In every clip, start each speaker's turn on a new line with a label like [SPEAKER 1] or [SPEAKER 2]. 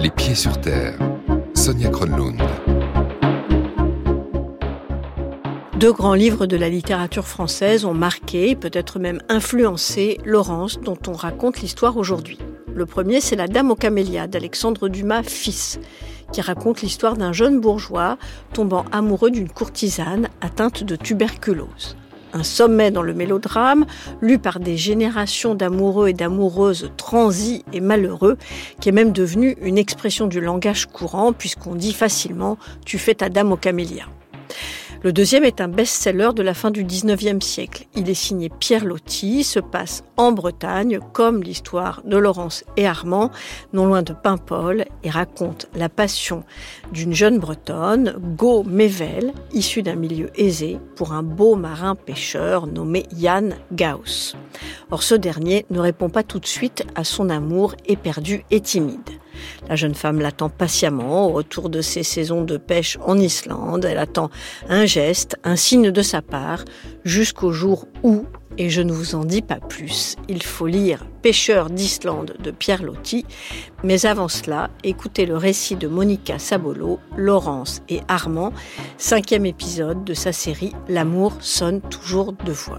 [SPEAKER 1] Les pieds sur terre. Sonia Kronlund.
[SPEAKER 2] Deux grands livres de la littérature française ont marqué, peut-être même influencé, Laurence, dont on raconte l'histoire aujourd'hui. Le premier, c'est La Dame aux camélias d'Alexandre Dumas fils, qui raconte l'histoire d'un jeune bourgeois tombant amoureux d'une courtisane atteinte de tuberculose. Un sommet dans le mélodrame, lu par des générations d'amoureux et d'amoureuses transis et malheureux, qui est même devenu une expression du langage courant, puisqu'on dit facilement « tu fais ta dame aux camélias ». Le deuxième est un best-seller de la fin du XIXe siècle. Il est signé Pierre Loti, se passe en Bretagne, comme l'histoire de Laurence et Armand, non loin de Paimpol, et raconte la passion d'une jeune Bretonne, Go Mével, issue d'un milieu aisé, pour un beau marin pêcheur nommé Jan Gauss. Or, ce dernier ne répond pas tout de suite à son amour éperdu et timide. La jeune femme l'attend patiemment au retour de ses saisons de pêche en Islande. Elle attend un geste, un signe de sa part, jusqu'au jour où, et je ne vous en dis pas plus, il faut lire Pêcheur d'Islande de Pierre Loti. Mais avant cela, écoutez le récit de Monica Sabolo, Laurence et Armand, 5e épisode de sa série L'amour sonne toujours deux fois.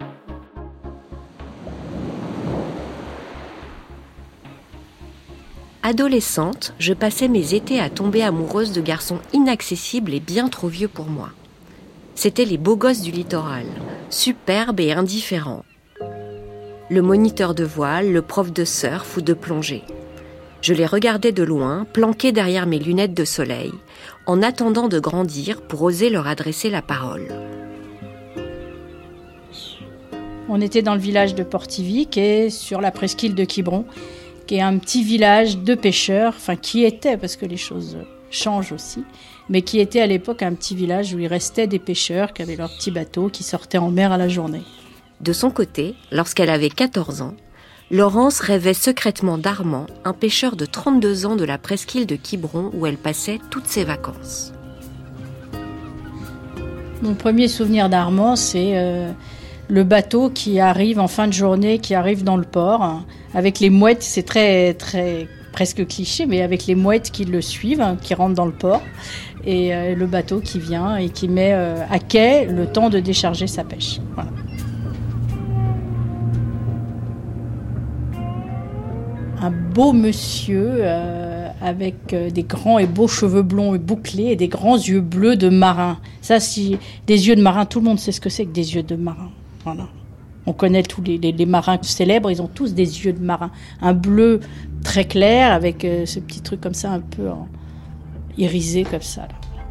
[SPEAKER 3] Adolescente, je passais mes étés à tomber amoureuse de garçons inaccessibles et bien trop vieux pour moi. C'étaient les beaux gosses du littoral, superbes et indifférents. Le moniteur de voile, le prof de surf ou de plongée. Je les regardais de loin, planqués derrière mes lunettes de soleil, en attendant de grandir pour oser leur adresser la parole.
[SPEAKER 4] On était dans le village de Portivy, qui est sur la presqu'île de Quiberon, qui est un petit village de pêcheurs, enfin qui était, parce que les choses changent aussi, mais qui était à l'époque un petit village où il restait des pêcheurs qui avaient leurs petits bateaux, qui sortaient en mer à la journée.
[SPEAKER 3] De son côté, lorsqu'elle avait 14 ans, Laurence rêvait secrètement d'Armand, un pêcheur de 32 ans de la presqu'île de Quiberon où elle passait toutes ses vacances.
[SPEAKER 4] Mon premier souvenir d'Armand, c'est le bateau qui arrive en fin de journée, qui arrive dans le port, avec les mouettes, c'est très, très presque cliché, mais avec les mouettes qui le suivent, qui rentrent dans le port, et le bateau qui vient et qui met à quai le temps de décharger sa pêche. Voilà. Un beau monsieur avec des grands et beaux cheveux blonds et bouclés et des grands yeux bleus de marin. Ça, si des yeux de marin, tout le monde sait ce que c'est que des yeux de marin. Voilà. On connaît tous les marins célèbres, ils ont tous des yeux de marin. Un bleu très clair avec ce petit truc comme ça, un peu irisé comme ça. Là.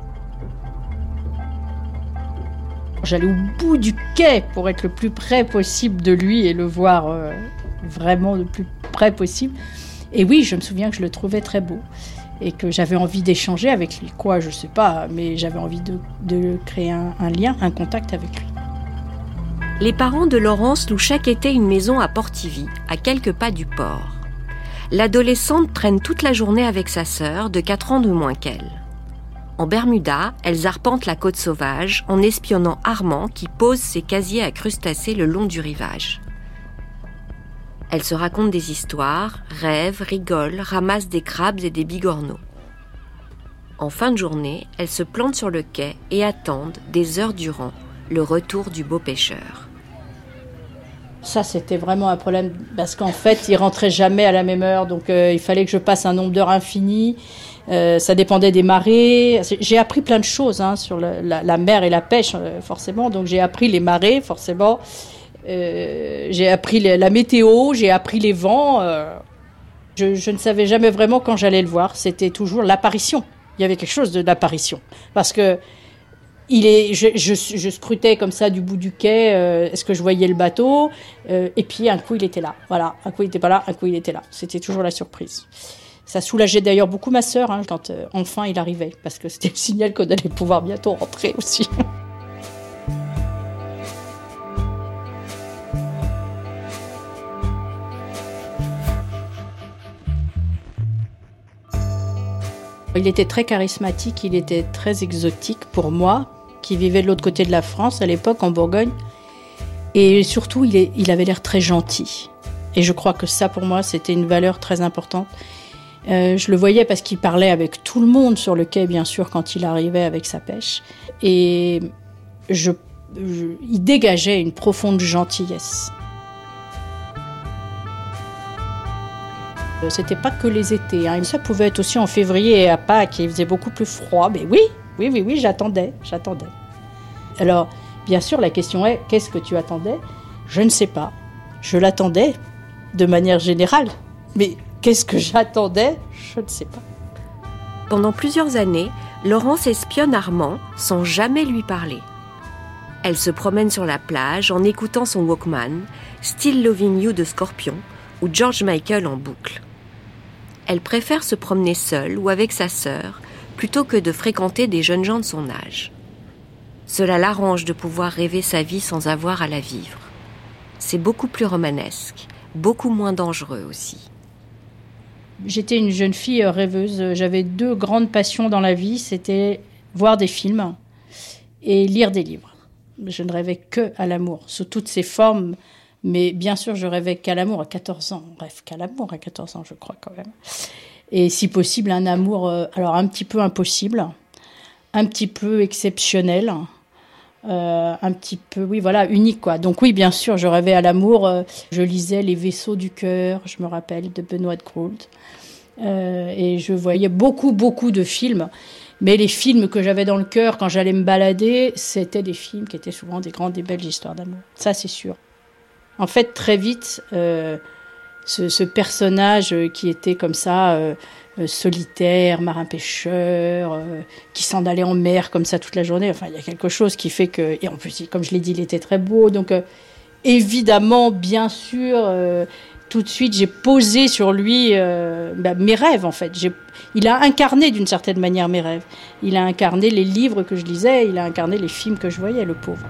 [SPEAKER 4] J'allais au bout du quai pour être le plus près possible de lui et le voir vraiment le plus près possible. Et oui, je me souviens que je le trouvais très beau et que j'avais envie d'échanger avec lui. Quoi, je sais pas, mais j'avais envie de créer un lien, un contact avec lui.
[SPEAKER 3] Les parents de Laurence louent chaque été une maison à Portivy, à quelques pas du port. L'adolescente traîne toute la journée avec sa sœur, de 4 ans de moins qu'elle. En Bermuda, elles arpentent la côte sauvage en espionnant Armand qui pose ses casiers à crustacés le long du rivage. Elles se racontent des histoires, rêvent, rigolent, ramassent des crabes et des bigorneaux. En fin de journée, elles se plantent sur le quai et attendent, des heures durant, le retour du beau pêcheur.
[SPEAKER 4] Ça, c'était vraiment un problème, parce qu'en fait, il rentrait jamais à la même heure, donc il fallait que je passe un nombre d'heures infini. Ça dépendait des marées. J'ai appris plein de choses sur la mer et la pêche, forcément. Donc j'ai appris les marées, forcément. J'ai appris la météo, j'ai appris les vents. Je ne savais jamais vraiment quand j'allais le voir. C'était toujours l'apparition. Il y avait quelque chose de l'apparition. Parce que je scrutais comme ça du bout du quai, est-ce que je voyais le bateau, et puis un coup il était là, voilà, un coup il était pas là, un coup il était là, c'était toujours la surprise. Ça soulageait d'ailleurs beaucoup ma sœur quand enfin il arrivait, parce que c'était le signal qu'on allait pouvoir bientôt rentrer aussi. Il était très charismatique, il était très exotique pour moi, qui vivais de l'autre côté de la France à l'époque, en Bourgogne. Et surtout, il avait l'air très gentil. Et je crois que ça, pour moi, c'était une valeur très importante. Je le voyais parce qu'il parlait avec tout le monde sur le quai, bien sûr, quand il arrivait avec sa pêche. Et il dégageait une profonde gentillesse. C'était pas que les étés, hein. Ça pouvait être aussi en février et à Pâques, il faisait beaucoup plus froid. Mais oui, j'attendais. Alors, bien sûr, la question est, qu'est-ce que tu attendais ? Je ne sais pas. Je l'attendais de manière générale. Mais qu'est-ce que j'attendais ? Je ne sais pas.
[SPEAKER 3] Pendant plusieurs années, Laurence espionne Armand sans jamais lui parler. Elle se promène sur la plage en écoutant son Walkman, Still Loving You de Scorpions ou George Michael en boucle. Elle préfère se promener seule ou avec sa sœur plutôt que de fréquenter des jeunes gens de son âge. Cela l'arrange de pouvoir rêver sa vie sans avoir à la vivre. C'est beaucoup plus romanesque, beaucoup moins dangereux aussi.
[SPEAKER 4] J'étais une jeune fille rêveuse. J'avais 2 grandes passions dans la vie, c'était voir des films et lire des livres. Je ne rêvais que à l'amour, sous toutes ses formes. Mais bien sûr, je rêvais qu'à l'amour à 14 ans. On rêve qu'à l'amour à 14 ans, je crois quand même. Et si possible, un amour alors un petit peu impossible, un petit peu exceptionnel, un petit peu, unique, quoi. Donc oui, bien sûr, je rêvais à l'amour. Je lisais Les Vaisseaux du cœur, je me rappelle, de Benoît de Groult. Et je voyais beaucoup de films. Mais les films que j'avais dans le cœur quand j'allais me balader, c'était des films qui étaient souvent des grandes et belles histoires d'amour. Ça, c'est sûr. En fait, très vite, ce personnage qui était comme ça, solitaire, marin-pêcheur, qui s'en allait en mer comme ça toute la journée, enfin, il y a quelque chose qui fait que... Et en plus, comme je l'ai dit, il était très beau. Donc, évidemment, bien sûr, tout de suite, j'ai posé sur lui mes rêves, en fait. Il a incarné d'une certaine manière mes rêves. Il a incarné les livres que je lisais, il a incarné les films que je voyais, le pauvre.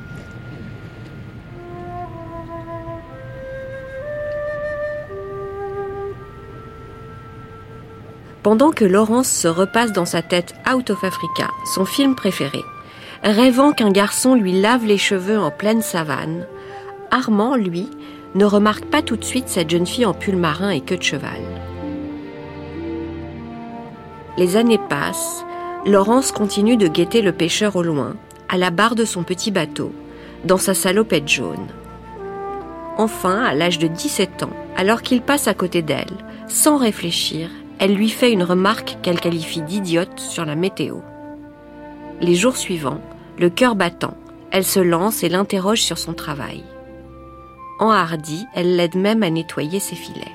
[SPEAKER 3] Pendant que Laurence se repasse dans sa tête Out of Africa, son film préféré, rêvant qu'un garçon lui lave les cheveux en pleine savane, Armand, lui, ne remarque pas tout de suite cette jeune fille en pull marin et queue de cheval. Les années passent, Laurence continue de guetter le pêcheur au loin, à la barre de son petit bateau, dans sa salopette jaune. Enfin, à l'âge de 17 ans, alors qu'il passe à côté d'elle, sans réfléchir, elle lui fait une remarque qu'elle qualifie d'idiote sur la météo. Les jours suivants, le cœur battant, elle se lance et l'interroge sur son travail. Enhardie, elle l'aide même à nettoyer ses filets.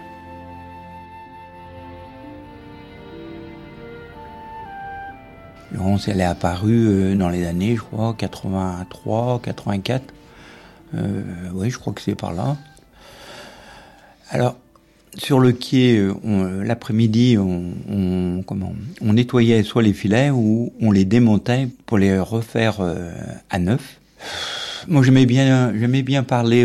[SPEAKER 5] Laurence, elle est apparue dans les années, je crois, 83, 84. Oui, je crois que c'est par là. Alors, sur le quai, l'après-midi, on nettoyait soit les filets ou on les démontait pour les refaire à neuf. Moi, j'aimais bien parler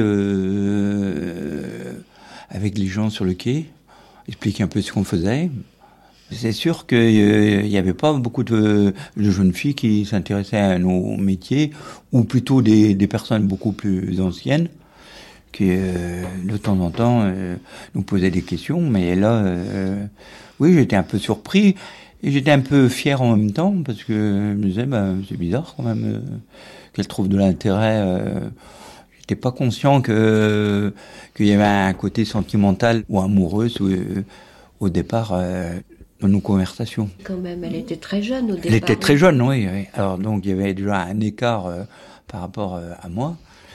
[SPEAKER 5] avec les gens sur le quai, expliquer un peu ce qu'on faisait. C'est sûr qu'il n'y avait pas beaucoup de jeunes filles qui s'intéressaient à nos métiers, ou plutôt des personnes beaucoup plus anciennes, qui de temps en temps nous posaient des questions. Mais là, oui, j'étais un peu surpris et j'étais un peu fier en même temps, parce que je me disais, c'est bizarre quand même qu'elle trouve de l'intérêt. J'étais pas conscient qu'il y avait un côté sentimental ou amoureux au départ dans nos conversations.
[SPEAKER 3] Quand même, elle était très jeune au départ.
[SPEAKER 5] Elle était très jeune, oui. Alors donc il y avait déjà un écart par rapport à moi.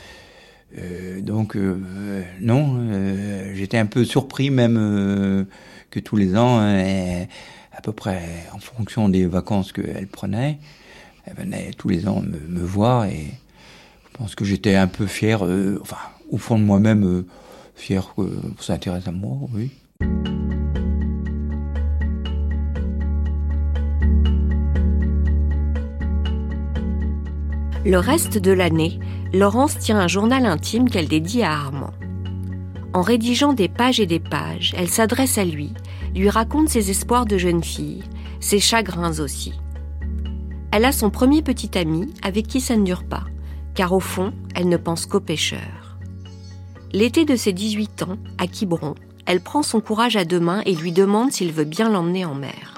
[SPEAKER 5] Non, j'étais un peu surpris même que tous les ans, à peu près en fonction des vacances qu'elle prenait, elle venait tous les ans me voir, et je pense que j'étais un peu fier, au fond de moi-même, fier qu'on s'intéresse à moi, oui.
[SPEAKER 3] Le reste de l'année, Laurence tient un journal intime qu'elle dédie à Armand. En rédigeant des pages et des pages, elle s'adresse à lui raconte ses espoirs de jeune fille, ses chagrins aussi. Elle a son premier petit ami avec qui ça ne dure pas, car au fond, elle ne pense qu'aux pêcheurs. L'été de ses 18 ans, à Quiberon, elle prend son courage à deux mains et lui demande s'il veut bien l'emmener en mer.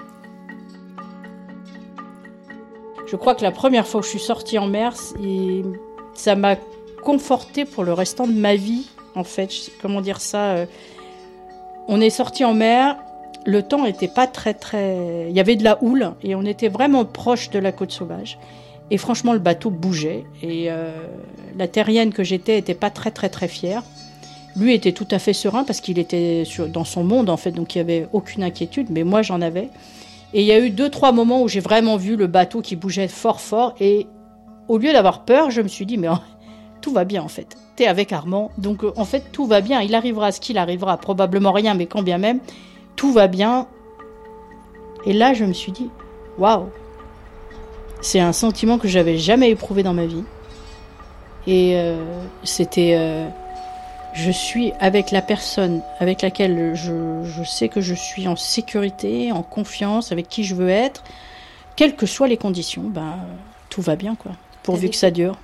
[SPEAKER 4] Je crois que la première fois que je suis sortie en mer, ça m'a confortée pour le restant de ma vie, en fait. Comment dire ça On est sorti en mer, le temps n'était pas très... Il y avait de la houle et on était vraiment proche de la côte sauvage. Et franchement, le bateau bougeait. Et la terrienne que j'étais n'était pas très fière. Lui était tout à fait serein parce qu'il était dans son monde, en fait, donc il n'y avait aucune inquiétude, mais moi, j'en avais. Et il y a eu 2-3 moments où j'ai vraiment vu le bateau qui bougeait fort. Et au lieu d'avoir peur, je me suis dit, mais tout va bien, en fait. T'es avec Armand, donc en fait, tout va bien. Il arrivera ce qu'il arrivera, probablement rien, mais quand bien même, tout va bien. Et là, je me suis dit, waouh, c'est un sentiment que j'avais jamais éprouvé dans ma vie. Et c'était... je suis avec la personne avec laquelle je sais que je suis en sécurité, en confiance, avec qui je veux être. Quelles que soient les conditions, tout va bien, quoi, pourvu que ça dure.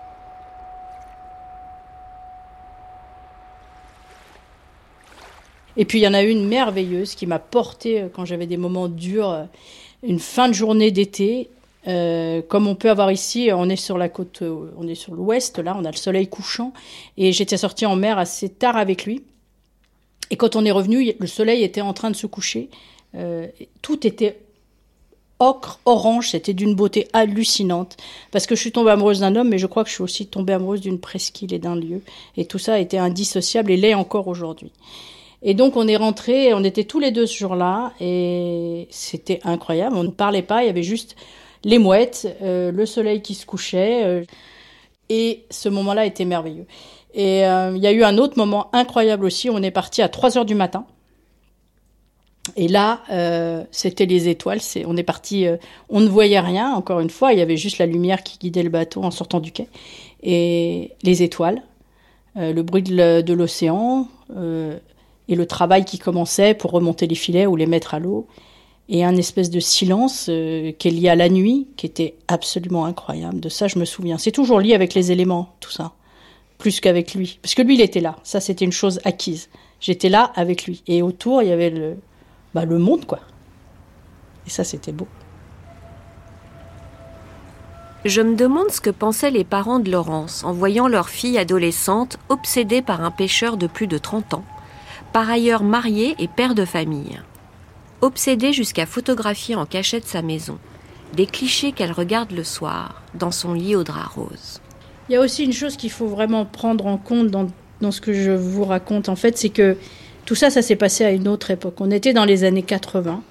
[SPEAKER 4] Et puis il y en a une merveilleuse qui m'a portée quand j'avais des moments durs, une fin de journée d'été, comme on peut avoir ici. On est sur la côte, on est sur l'ouest, là, on a le soleil couchant, et j'étais sortie en mer assez tard avec lui. Et quand on est revenu, le soleil était en train de se coucher, tout était ocre, orange, c'était d'une beauté hallucinante, parce que je suis tombée amoureuse d'un homme, mais je crois que je suis aussi tombée amoureuse d'une presqu'île et d'un lieu, et tout ça était indissociable et l'est encore aujourd'hui. Et donc on est rentrés, on était tous les deux ce jour-là, et c'était incroyable, on ne parlait pas, il y avait juste les mouettes, le soleil qui se couchait, et ce moment-là était merveilleux. Et il y a eu un autre moment incroyable aussi, on est parti à 3h du matin, et là, c'était les étoiles, on est parti, on ne voyait rien, encore une fois, il y avait juste la lumière qui guidait le bateau en sortant du quai, et les étoiles, le bruit de l'océan, et le travail qui commençait pour remonter les filets ou les mettre à l'eau, et un espèce de silence qui est lié à la nuit, qui était absolument incroyable. De ça, je me souviens. C'est toujours lié avec les éléments, tout ça, plus qu'avec lui. Parce que lui, il était là. Ça, c'était une chose acquise. J'étais là avec lui. Et autour, il y avait le monde, quoi. Et ça, c'était beau.
[SPEAKER 3] Je me demande ce que pensaient les parents de Laurence en voyant leur fille adolescente obsédée par un pêcheur de plus de 30 ans, par ailleurs marié et père de famille. Obsédée jusqu'à photographier en cachette sa maison, des clichés qu'elle regarde le soir, dans son lit au drap rose.
[SPEAKER 4] Il y a aussi une chose qu'il faut vraiment prendre en compte dans ce que je vous raconte, en fait, c'est que tout ça, ça s'est passé à une autre époque. On était dans les années 80.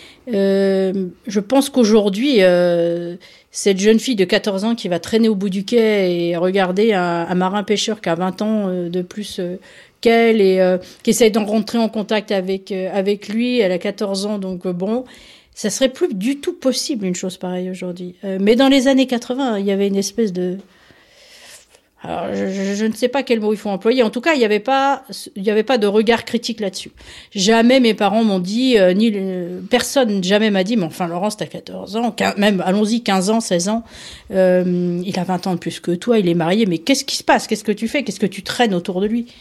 [SPEAKER 4] Je pense qu'aujourd'hui, cette jeune fille de 14 ans qui va traîner au bout du quai et regarder un marin pêcheur qui a 20 ans de plus qu'elle et qui essaie d'en rentrer en contact avec lui, elle a 14 ans, donc ça serait plus du tout possible une chose pareille aujourd'hui. Mais dans les années 80, il y avait une espèce de... Alors, je ne sais pas quel mot il faut employer. En tout cas, il n'y avait pas de regard critique là-dessus. Jamais mes parents m'ont dit, personne jamais m'a dit, mais enfin, Laurence, t'as 14 ans, même, allons-y, 15 ans, 16 ans, il a 20 ans de plus que toi, il est marié, mais qu'est-ce qui se passe? Qu'est-ce que tu fais? Qu'est-ce que tu traînes autour de lui?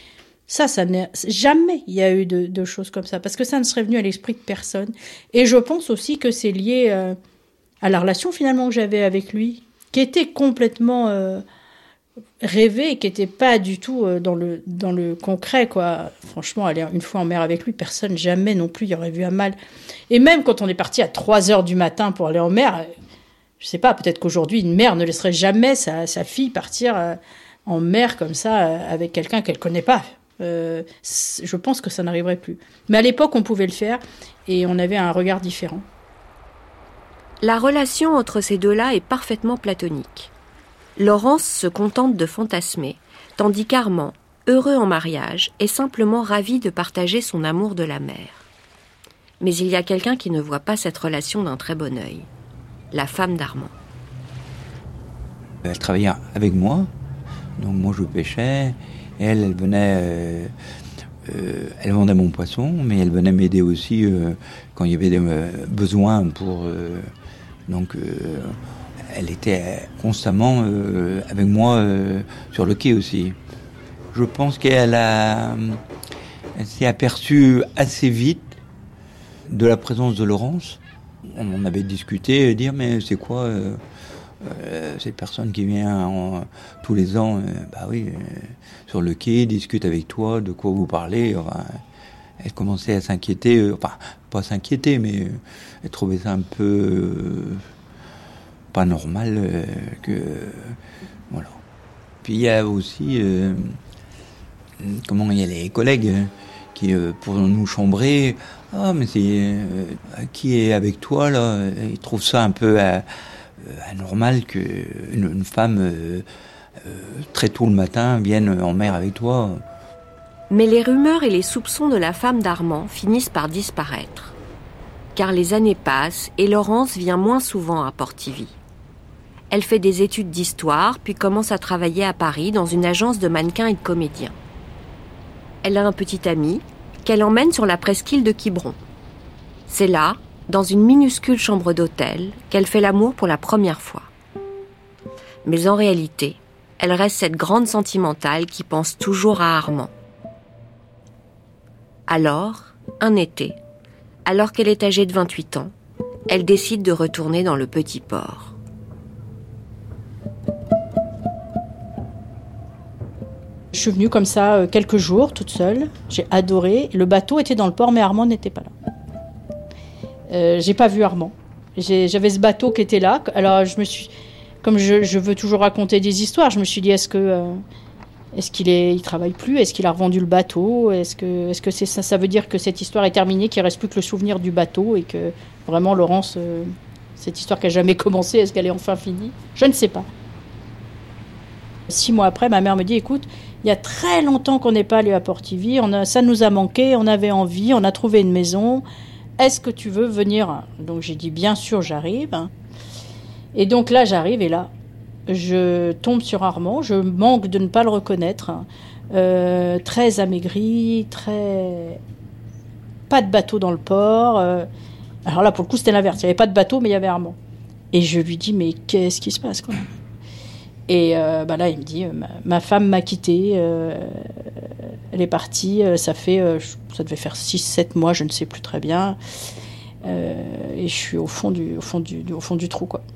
[SPEAKER 4] Jamais il y a eu de choses comme ça, parce que ça ne serait venu à l'esprit de personne. Et je pense aussi que c'est lié à la relation finalement que j'avais avec lui, qui était complètement rêvée et qui n'était pas du tout dans le concret, quoi. Franchement, aller une fois en mer avec lui, personne jamais non plus y aurait vu un mal. Et même quand on est parti à 3h du matin pour aller en mer, je sais pas, peut-être qu'aujourd'hui une mère ne laisserait jamais sa fille partir en mer comme ça avec quelqu'un qu'elle connaît pas. Je pense que ça n'arriverait plus. Mais à l'époque, on pouvait le faire et on avait un regard différent.
[SPEAKER 3] La relation entre ces deux-là est parfaitement platonique. Laurence se contente de fantasmer, tandis qu'Armand, heureux en mariage, est simplement ravi de partager son amour de la mer. Mais il y a quelqu'un qui ne voit pas cette relation d'un très bon œil. La femme d'Armand.
[SPEAKER 5] Elle travaillait avec moi, donc moi je pêchais. Elle venait, elle vendait mon poisson, mais elle venait m'aider aussi quand il y avait des besoins pour. Elle était constamment avec moi sur le quai aussi. Je pense qu'elle a Elle s'est aperçue assez vite de la présence de Laurence. On en avait discuté, dire mais c'est quoi cette personne qui vient tous les ans, sur le quai, discute avec toi, de quoi vous parlez. Enfin, elle commençait à s'inquiéter, pas s'inquiéter, mais elle trouvait ça un peu pas normal voilà. Puis il y a aussi il y a les collègues qui pour nous chambrer, mais c'est qui est avec toi là, ils trouvent ça un peu anormal que une femme très tôt le matin vienne en mer avec toi.
[SPEAKER 3] Mais les rumeurs et les soupçons de la femme d'Armand finissent par disparaître. Car les années passent et Laurence vient moins souvent à Portivy. Elle fait des études d'histoire, puis commence à travailler à Paris dans une agence de mannequins et de comédiens. Elle a un petit ami qu'elle emmène sur la presqu'île de Quiberon. C'est là, dans une minuscule chambre d'hôtel, qu'elle fait l'amour pour la première fois. Mais en réalité, elle reste cette grande sentimentale qui pense toujours à Armand. Alors, un été, alors qu'elle est âgée de 28 ans, elle décide de retourner dans le petit port.
[SPEAKER 4] Je suis venue comme ça quelques jours, toute seule. J'ai adoré. Le bateau était dans le port, mais Armand n'était pas là. J'ai pas vu Armand. J'avais ce bateau qui était là. Alors comme je veux toujours raconter des histoires, je me suis dit est-ce qu'il il travaille plus? Est-ce qu'il a revendu le bateau? Est-ce que c'est ça? Ça veut dire que cette histoire est terminée, qu'il reste plus que le souvenir du bateau et que vraiment Laurence, cette histoire qui a jamais commencé, est-ce qu'elle est enfin finie? Je ne sais pas. 6 mois après, ma mère me dit écoute, il y a très longtemps qu'on n'est pas allé à Portivy, ça nous a manqué, on avait envie, on a trouvé une maison. Est-ce que tu veux venir? Donc j'ai dit bien sûr, j'arrive. Et donc là, j'arrive et là, je tombe sur Armand. Je manque de ne pas le reconnaître. Très amaigri, pas de bateau dans le port. Alors là, pour le coup, c'était l'inverse. Il n'y avait pas de bateau, mais il y avait Armand. Et je lui dis mais qu'est-ce qui se passe quoi? Et là, il me dit ma femme m'a quitté. Elle est partie. Ça devait faire 6-7 mois, je ne sais plus très bien. Et je suis au fond du trou, quoi.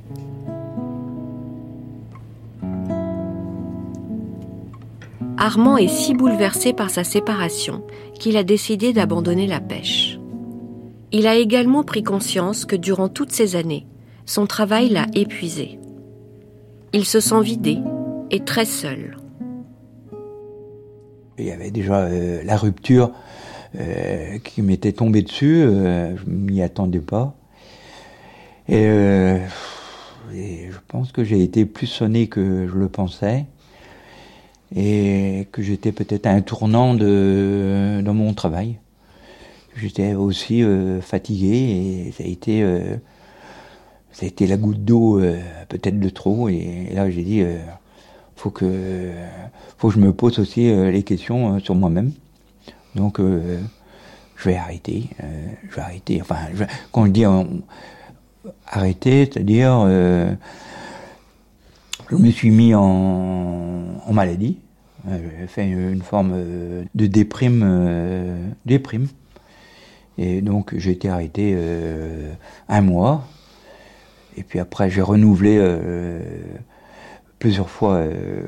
[SPEAKER 3] Armand est si bouleversé par sa séparation qu'il a décidé d'abandonner la pêche. Il a également pris conscience que durant toutes ces années, son travail l'a épuisé. Il se sent vidé et très seul.
[SPEAKER 5] Il y avait déjà la rupture qui m'était tombée dessus, je m'y attendais pas. Et je pense que j'ai été plus sonné que je le pensais. Et que j'étais peut-être à un tournant dans mon travail. J'étais aussi fatigué et ça a été la goutte d'eau peut-être de trop. Et là j'ai dit faut que je me pose aussi les questions sur moi-même. Donc je vais arrêter. Enfin quand je dis arrêter, c'est-à-dire je me suis mis en maladie. J'ai fait une forme de déprime. Et donc j'ai été arrêté 1 mois. Et puis après j'ai renouvelé plusieurs fois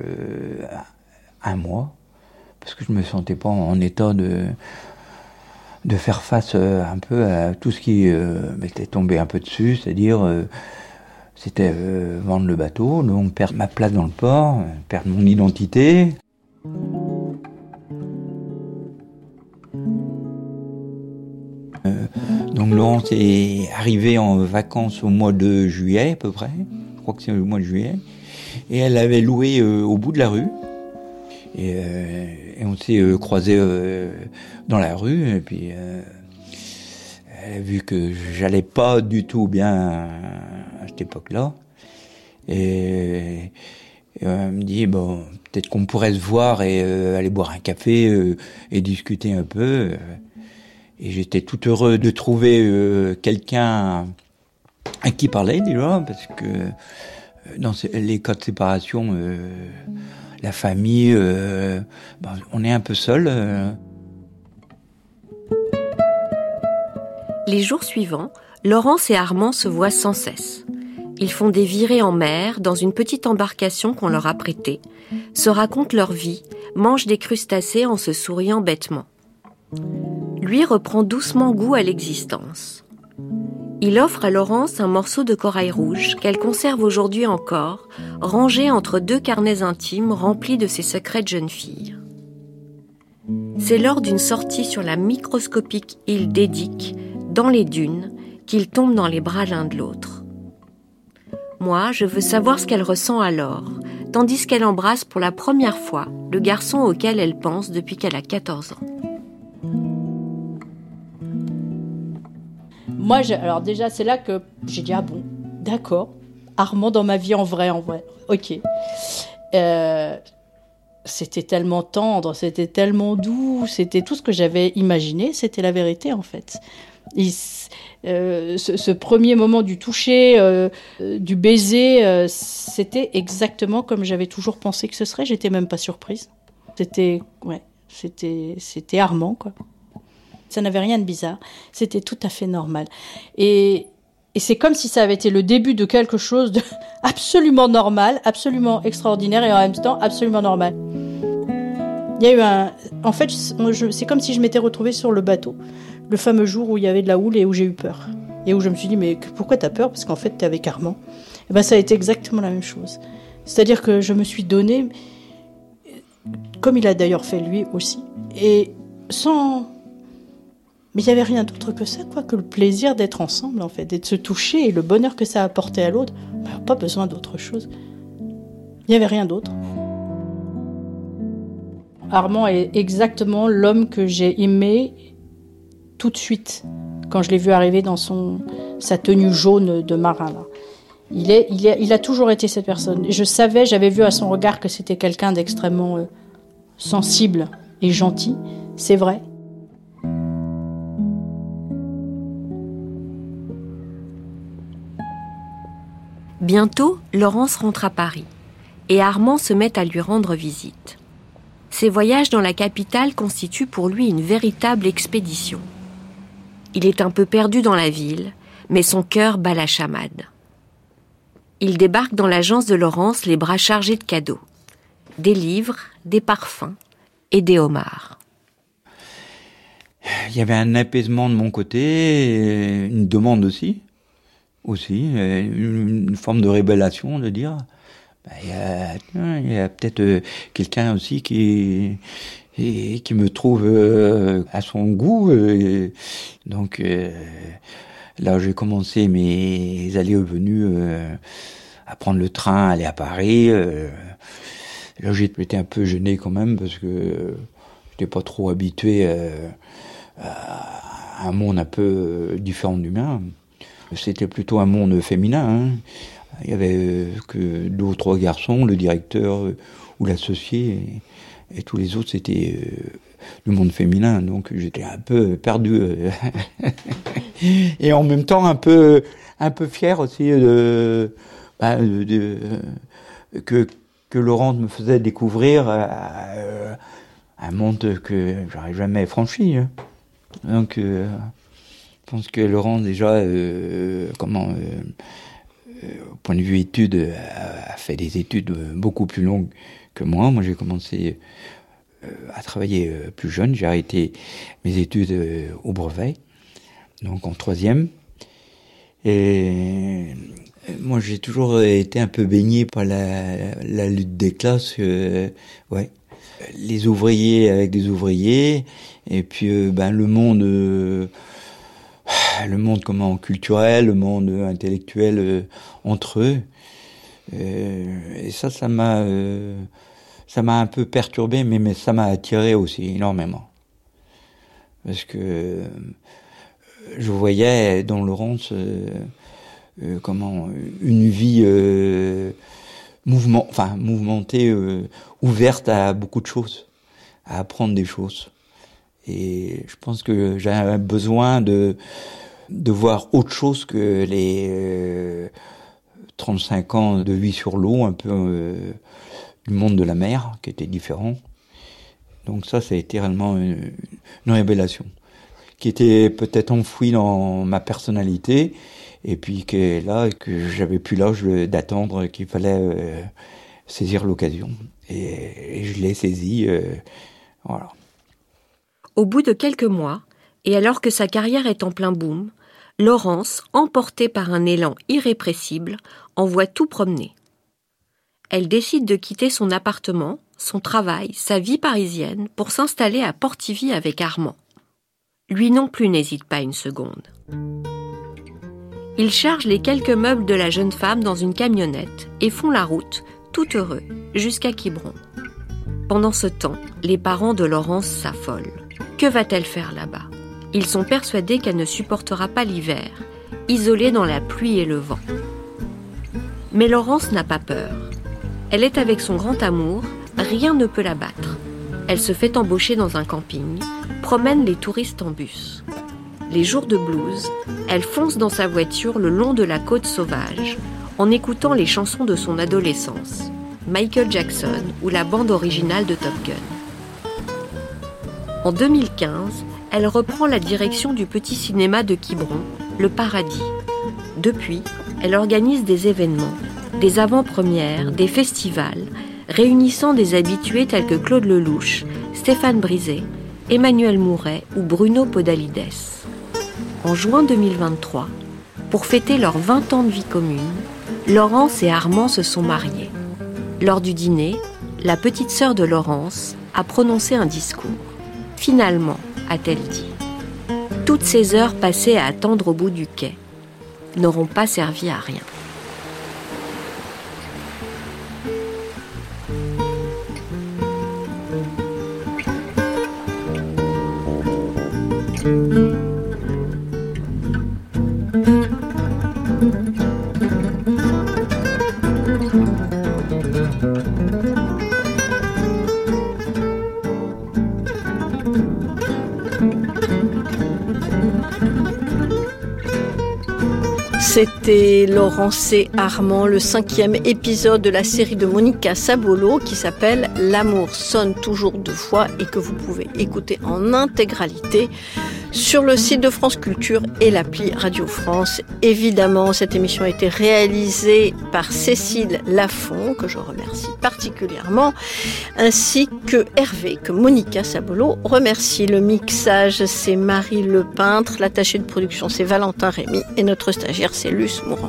[SPEAKER 5] 1 mois. Parce que je me sentais pas en état de faire face un peu à tout ce qui m'était tombé un peu dessus. C'est-à-dire... c'était vendre le bateau, donc perdre ma place dans le port, perdre mon identité. Donc Laurence est arrivée en vacances au mois de juillet à peu près, je crois que c'est le mois de juillet, et elle avait loué au bout de la rue, et on s'est croisés dans la rue, et puis elle a vu que j'allais pas du tout bien à cette époque-là, et elle me dit bon, peut-être qu'on pourrait se voir et aller boire un café et discuter un peu. Et j'étais tout heureux de trouver quelqu'un à qui parler déjà, parce que dans les cas de séparation, la famille, on est un peu seul.
[SPEAKER 3] Les jours suivants, Laurence et Armand se voient sans cesse. Ils font des virées en mer dans une petite embarcation qu'on leur a prêtée, se racontent leur vie, mangent des crustacés en se souriant bêtement. Lui reprend doucement goût à l'existence. Il offre à Laurence un morceau de corail rouge qu'elle conserve aujourd'hui encore, rangé entre 2 carnets intimes remplis de ses secrets de jeune fille. C'est lors d'une sortie sur la microscopique île d'Edic, dans les dunes, qu'ils tombent dans les bras l'un de l'autre. Moi, je veux savoir ce qu'elle ressent alors, tandis qu'elle embrasse pour la première fois le garçon auquel elle pense depuis qu'elle a 14 ans.
[SPEAKER 4] Moi, alors déjà, c'est là que j'ai dit, ah bon, d'accord, Armand dans ma vie en vrai, ok. C'était tellement tendre, c'était tellement doux, c'était tout ce que j'avais imaginé, c'était la vérité en fait. Ce premier moment du toucher, du baiser, c'était exactement comme j'avais toujours pensé que ce serait, j'étais même pas surprise. C'était Armand, quoi. Ça n'avait rien de bizarre, c'était tout à fait normal. Et c'est comme si ça avait été le début de quelque chose de absolument normal, absolument extraordinaire et en même temps absolument normal. Il y a eu en fait, c'est comme si je m'étais retrouvée sur le bateau, le fameux jour où il y avait de la houle et où j'ai eu peur. Et où je me suis dit, mais pourquoi t'as peur ? Parce qu'en fait, t'es avec Armand. Et ben, ça a été exactement la même chose. C'est-à-dire que je me suis donnée, comme il a d'ailleurs fait lui aussi, et sans... Mais il n'y avait rien d'autre que ça, quoi, que le plaisir d'être ensemble, en fait, et de se toucher, et le bonheur que ça apportait à l'autre. Ben, pas besoin d'autre chose. Il n'y avait rien d'autre. Armand est exactement l'homme que j'ai aimé tout de suite, quand je l'ai vu arriver dans sa tenue jaune de marin, là. Il a toujours été cette personne. Je savais, j'avais vu à son regard que c'était quelqu'un d'extrêmement sensible et gentil. C'est vrai.
[SPEAKER 3] Bientôt, Laurence rentre à Paris et Armand se met à lui rendre visite. Ses voyages dans la capitale constituent pour lui une véritable expédition. Il est un peu perdu dans la ville, mais son cœur bat la chamade. Il débarque dans l'agence de Laurence les bras chargés de cadeaux. Des livres, des parfums et des homards.
[SPEAKER 5] Il y avait un apaisement de mon côté, une demande aussi, une forme de révélation, de dire, il y a peut-être quelqu'un aussi qui me trouve à son goût. Donc là, j'ai commencé mes allées et venues à prendre le train, aller à Paris. Là, j'étais un peu gêné quand même parce que j'étais pas trop habitué à un monde un peu différent du mien. C'était plutôt un monde féminin, hein. Il y avait que 2 ou 3 garçons, le directeur ou l'associé, et tous les autres c'était du monde féminin, donc j'étais un peu perdu et en même temps un peu fier aussi que Laurence me faisait découvrir un monde que j'aurais jamais franchi, hein. Donc je pense que Laurence déjà au point de vue études, a fait des études beaucoup plus longues que moi. Moi, j'ai commencé à travailler plus jeune. J'ai arrêté mes études au brevet, donc en 3e. Et moi, j'ai toujours été un peu baigné par la lutte des classes. Les ouvriers avec des ouvriers, et puis le monde culturel, le monde intellectuel entre eux. Et ça m'a un peu perturbé, mais ça m'a attiré aussi énormément. Parce que je voyais dans Laurence une vie mouvementée, ouverte à beaucoup de choses, à apprendre des choses. Et je pense que j'avais besoin de voir autre chose que les 35 ans de vie sur l'eau, un peu du monde de la mer, qui était différent. Donc ça a été réellement une révélation, qui était peut-être enfoui dans ma personnalité, et puis que j'avais plus l'âge d'attendre, qu'il fallait saisir l'occasion. Et je l'ai saisi, voilà.
[SPEAKER 3] Au bout de quelques mois, et alors que sa carrière est en plein boom, Laurence, emportée par un élan irrépressible, envoie tout promener. Elle décide de quitter son appartement, son travail, sa vie parisienne pour s'installer à Portivy avec Armand. Lui non plus n'hésite pas une seconde. Ils chargent les quelques meubles de la jeune femme dans une camionnette et font la route, tout heureux, jusqu'à Quiberon. Pendant ce temps, les parents de Laurence s'affolent. Que va-t-elle faire là-bas ? Ils sont persuadés qu'elle ne supportera pas l'hiver, isolée dans la pluie et le vent. Mais Laurence n'a pas peur. Elle est avec son grand amour, rien ne peut la battre. Elle se fait embaucher dans un camping, promène les touristes en bus. Les jours de blues, elle fonce dans sa voiture le long de la côte sauvage, en écoutant les chansons de son adolescence, Michael Jackson ou la bande originale de Top Gun. En 2015, elle reprend la direction du petit cinéma de Quiberon, Le Paradis. Depuis, elle organise des événements, des avant-premières, des festivals, réunissant des habitués tels que Claude Lelouch, Stéphane Brisé, Emmanuel Mouret ou Bruno Podalides. En juin 2023, pour fêter leurs 20 ans de vie commune, Laurence et Armand se sont mariés. Lors du dîner, la petite sœur de Laurence a prononcé un discours. Finalement, a-t-elle dit, toutes ces heures passées à attendre au bout du quai n'auront pas servi à rien.
[SPEAKER 2] C'était Laurence et Armand, le 5e épisode de la série de Monica Sabolo qui s'appelle « L'amour sonne toujours deux fois » et que vous pouvez écouter en intégralité sur le site de France Culture et l'appli Radio France. Évidemment, cette émission a été réalisée par Cécile Lafont, que je remercie particulièrement, ainsi que Hervé, que Monica Sabolo remercie. Le mixage, c'est Marie Lepeintre, l'attaché de production, c'est Valentin Rémy, et notre stagiaire, c'est Luce Mourant.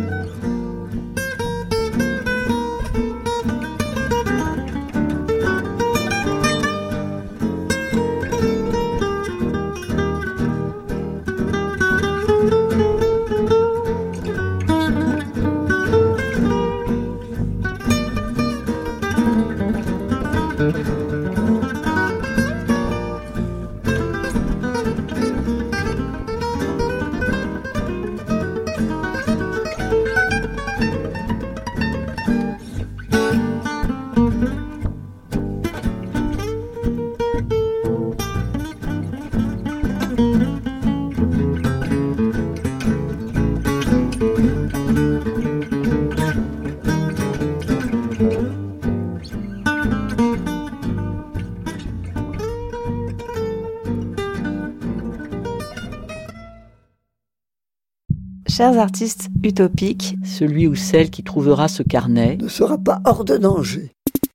[SPEAKER 6] Chers artistes utopiques,
[SPEAKER 7] celui ou celle qui trouvera ce carnet
[SPEAKER 8] ne sera pas hors de danger.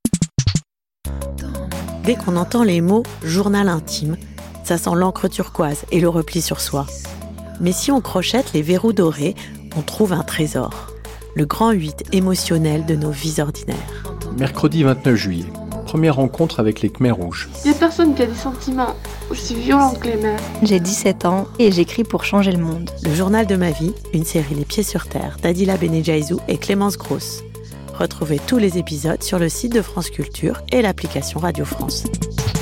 [SPEAKER 6] Dès qu'on entend les mots « journal intime », ça sent l'encre turquoise et le repli sur soi. Mais si on crochette les verrous dorés, on trouve un trésor. Le grand 8 émotionnel de nos vies ordinaires.
[SPEAKER 9] Mercredi 29 juillet. Première rencontre avec les Khmers rouges.
[SPEAKER 10] Il n'y a personne qui a des sentiments aussi violents que les mères.
[SPEAKER 11] J'ai 17 ans et j'écris pour changer le monde.
[SPEAKER 6] Le journal de ma vie, une série Les Pieds sur Terre d'Adila Benejaizou et Clémence Gross. Retrouvez tous les épisodes sur le site de France Culture et l'application Radio France.